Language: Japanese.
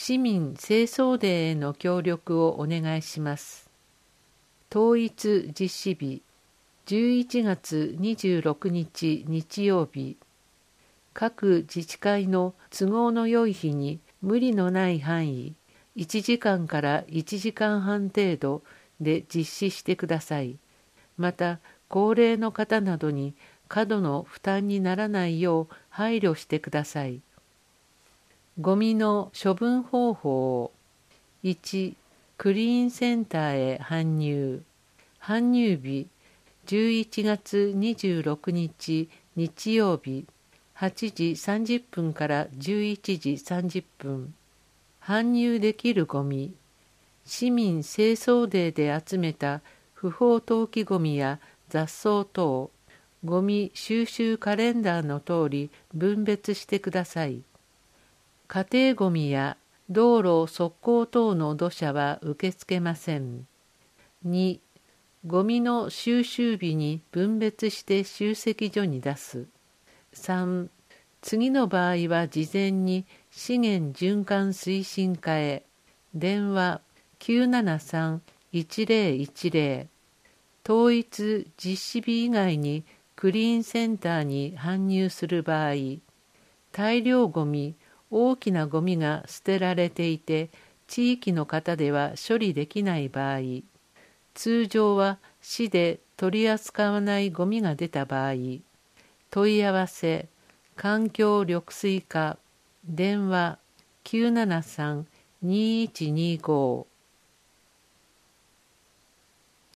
市民清掃デーへの協力をお願いします。統一実施日11月26日日曜日。各自治会の都合の良い日に無理のない範囲、1時間から1時間半程度で実施してください。また、高齢の方などに過度の負担にならないよう配慮してください。ゴミの処分方法。1、クリーンセンターへ搬入。搬入日、11月26日日曜日、8時30分から11時30分。搬入できるゴミ。市民清掃デーで集めた不法投棄ゴミや雑草等、ゴミ収集カレンダーの通り分別してください。家庭ゴミや道路側溝等の土砂は受け付けません。2、ゴミの収集日に分別して集積所に出す。3、次の場合は事前に資源循環推進課へ電話 973-1010 統一実施日以外にクリーンセンターに搬入する場合、大量ゴミ、大きなゴミが捨てられていて地域の方では処理できない場合、通常は市で取り扱わないゴミが出た場合、問い合わせ環境緑水課電話 973-2125